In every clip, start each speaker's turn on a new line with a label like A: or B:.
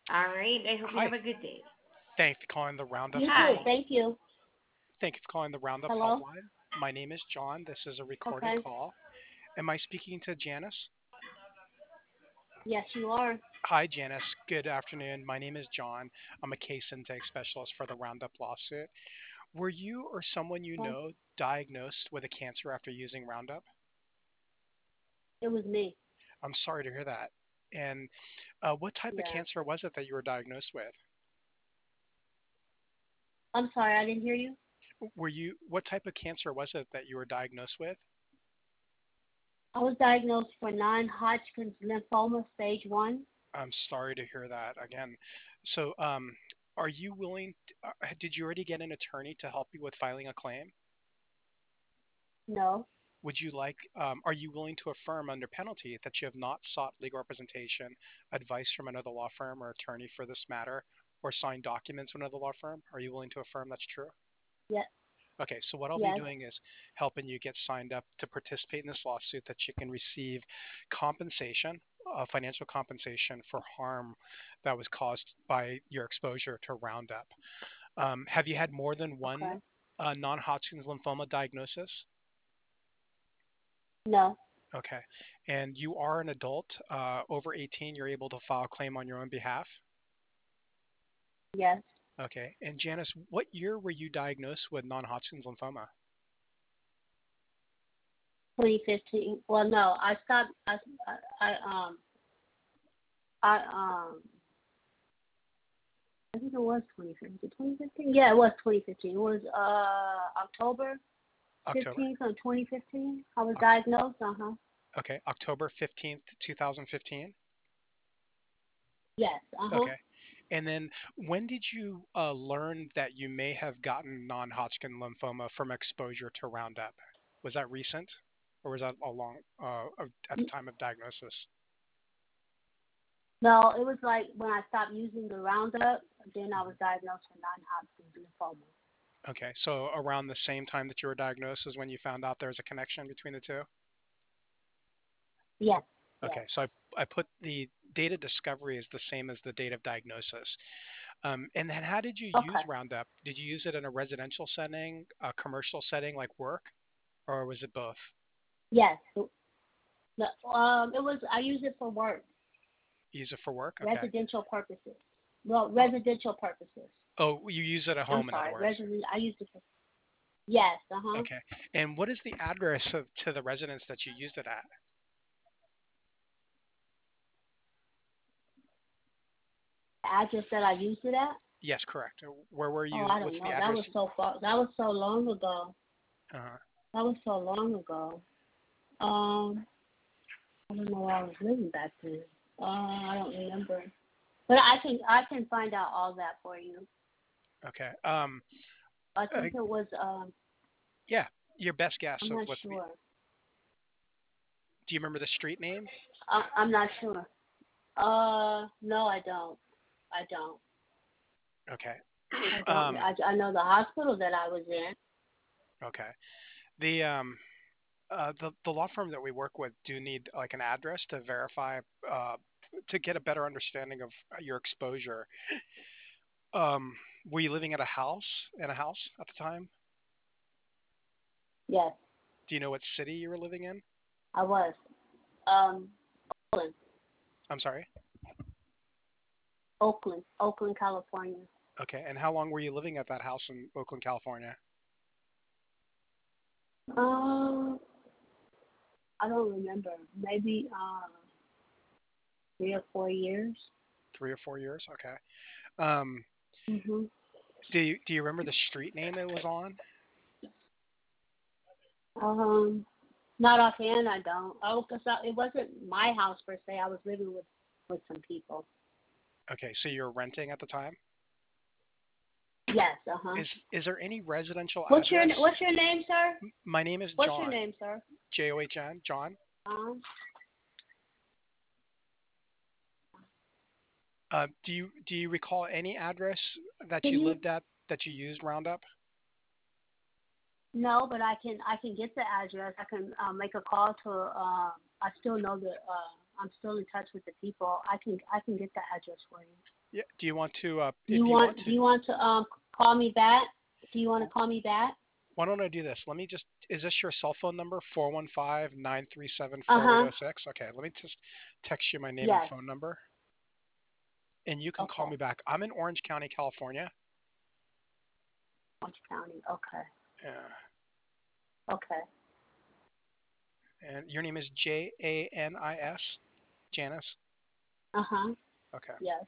A: All right. I hope you have
B: Hi.
A: a good day.
B: Thank you for calling the Roundup
C: You too.
A: Hi.
B: Helpline.
C: Thank you.
B: Thank you for calling the Roundup
C: Hello.
B: Helpline. My name is John. This is a recorded
C: Okay.
B: call. Am I speaking to Janice?
C: Yes, you are.
B: Hi, Janice. Good afternoon. My name is John. I'm a case intake specialist for the Roundup lawsuit. Were you or someone you
C: Okay.
B: know diagnosed with a cancer after using Roundup?
C: It was me.
B: I'm sorry to hear that. And what type of
C: Yeah.
B: cancer was it that you were diagnosed with?
C: I'm sorry, I didn't hear you.
B: What type of cancer was it that you were diagnosed with?
C: I was diagnosed for non-Hodgkin's lymphoma stage 1.
B: I'm sorry to hear that again. So, are you willing? Did you already get an attorney to help you with filing a claim?
C: No.
B: Would you like? Are you willing to affirm under penalty that you have not sought legal representation, advice from another law firm or attorney for this matter, or signed documents with another law firm? Are you willing to affirm that's true?
C: Yes.
B: Okay, so what I'll be
C: Yes.
B: doing is helping you get signed up to participate in this lawsuit that you can receive compensation, financial compensation for harm that was caused by your exposure to Roundup. Have you had more than one
C: Okay.
B: non-Hodgkin's lymphoma diagnosis?
C: No.
B: Okay, and you are an adult over 18. You're able to file a claim on your own behalf.
C: Yes.
B: Okay, and Janice, what year were you diagnosed with non-Hodgkin's lymphoma?
C: 2015. Well, no. I stopped. I I I think it was 2015. 2015? Yeah, it was 2015. It was October
B: October.
C: 15th of 2015. I was
B: Oc-
C: diagnosed. Uh-huh.
B: Okay, October 15th, 2015.
C: Yes. Uh-huh.
B: Okay. And then when did you learn that you may have gotten non-Hodgkin lymphoma from exposure to Roundup? Was that recent, or was that at the time of diagnosis?
C: No, it was like when I stopped using the Roundup, then I was
B: Mhm.
C: diagnosed with non-Hodgkin's lymphoma.
B: Okay, so around the same time that you were diagnosed is when you found out there was a connection between the two?
C: Yes. Yes.
B: Okay, so I put the date of discovery is the same as the date of diagnosis. And then how did you
C: Okay.
B: use Roundup? Did you use it in a residential setting, a commercial setting like work, or was it both?
C: Yes. It was. I use it for work,
B: Use it for work? Okay.
C: residential purposes. Well,
B: Oh,
C: residential purposes.
B: oh, you use it at
C: I'm
B: home, in other
C: sorry,
B: words.
C: resident. I used it for. Yes. Uh huh.
B: Okay. And what is the address to the residence that you used it at?
C: The address that I used it at.
B: Yes, correct. Where were
C: Oh,
B: you?
C: I don't
B: What's the
C: know. That was
B: address?
C: so far. That was so long ago.
B: Uh,
C: That was so long ago. I don't know where I was living back then. I don't remember. But I can find out all that for you.
B: okay.
C: I
B: Uh,
C: think it was
B: yeah, your best guess
C: I'm
B: of
C: not
B: what's the.
C: sure.
B: Do you remember the street name?
C: I'm not sure. No, I don't. I don't.
B: Okay.
C: I don't.
B: um,
C: I know the hospital that I was in.
B: okay. The law firm that we work with do need like an address to verify to get a better understanding of your exposure. Um, were you living at a house at the time?
C: Yes,
B: Do you know what city you were living in?
C: I was. Um, Oakland,
B: I'm sorry.
C: Oakland, California.
B: Okay. And how long were you living at that house in Oakland, California?
C: Um, I don't remember. Maybe 3 or 4 years.
B: 3 or 4 years. Okay. Um,
C: Mhm.
B: do you remember the street name it was on?
C: Um, Not offhand. I don't. Oh, cause it wasn't my house per se. I was living with some people.
B: Okay. So you were renting at the time.
C: Yes. Uh huh.
B: Is there any residential
C: What's your
B: address?
C: What's your name, sir?
B: My name is
C: What's your
B: John.
C: name, sir?
B: John. John.
C: Um.
B: Do you recall any address that
C: Can
B: you
C: you?
B: lived at that you used Roundup?
C: No, but I can get the address. I can make a call to. I still know the. I'm still in touch with the people. I can get the address for you.
B: Yeah. Do you want to,
C: Do
B: if
C: you
B: you want
C: want
B: to,
C: do you want to call me back? Do you want to call me back?
B: why don't I do this? Let me just, is this your cell phone number? 415-937-4806.
C: Uh huh.
B: Okay. Let me just text you my name and
C: Yes.
B: phone number, and you can call
C: Okay.
B: me back. I'm in Orange County, California.
C: Orange County. Okay.
B: Yeah.
C: Okay.
B: And your name is Janis? Janice?
C: Uh huh.
B: Okay.
C: Yes.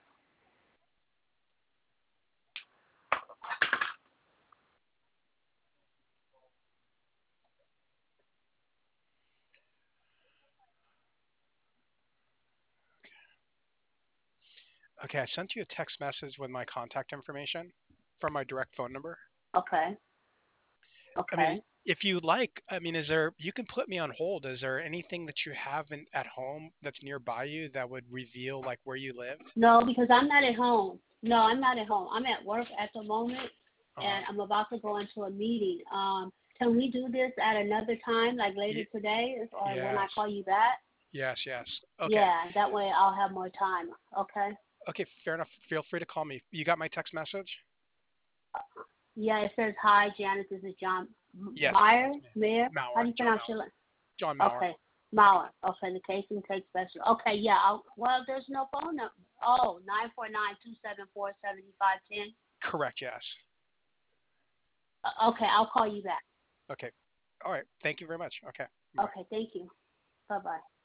B: Okay. I sent you a text message with my contact information from my direct phone number.
C: Okay.
B: I mean,
C: Okay.
B: if you like, I mean, is there, you can put me on hold. Is there anything that you have at home that's nearby you that would reveal like where you live?
C: No, because I'm not at home. No, I'm not at home. I'm at work at the moment,
B: Uh-huh.
C: and I'm about to go into a meeting. Can we do this at another time, like later
B: Y-
C: today, or when I
B: yes.
C: call you back?
B: Yes. Okay.
C: Yeah, that way I'll have more time. Okay.
B: Okay, fair enough. Feel free to call me. You got my text message?
C: Yeah, it says hi, Janice. This is John
B: Yes,
C: Meyer.
B: that's me.
C: Mayer. How
B: Mauer.
C: do you
B: John
C: pronounce
B: Mauer.
C: your last?
B: John Mauer.
C: Okay, Mauer. Okay, the case and take special. Okay, yeah. Well, there's no phone number. Oh, 949-274-7510.
B: Correct, yes.
C: Okay, I'll call you back.
B: Okay. All right. Thank you very much. Okay. Bye.
C: Okay, thank you. Bye bye.